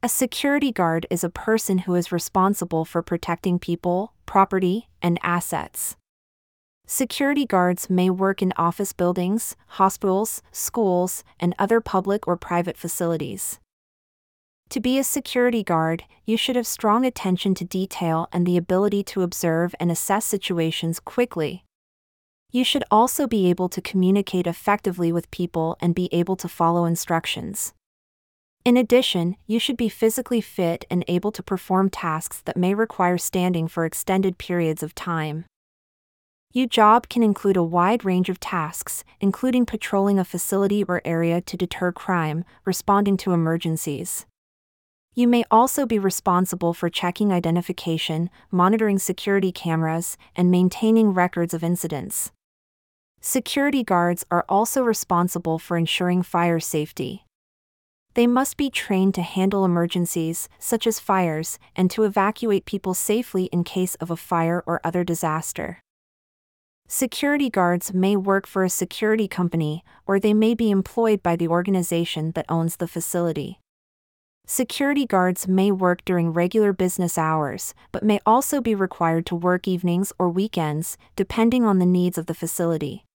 A security guard is a person who is responsible for protecting people, property, and assets. Security guards may work in office buildings, hospitals, schools, and other public or private facilities. To be a security guard, you should have strong attention to detail and the ability to observe and assess situations quickly. You should also be able to communicate effectively with people and be able to follow instructions. In addition, you should be physically fit and able to perform tasks that may require standing for extended periods of time. Your job can include a wide range of tasks, including patrolling a facility or area to deter crime, responding to emergencies. You may also be responsible for checking identification, monitoring security cameras, and maintaining records of incidents. Security guards are also responsible for ensuring fire safety. They must be trained to handle emergencies, such as fires, and to evacuate people safely in case of a fire or other disaster. Security guards may work for a security company, or they may be employed by the organization that owns the facility. Security guards may work during regular business hours, but may also be required to work evenings or weekends, depending on the needs of the facility.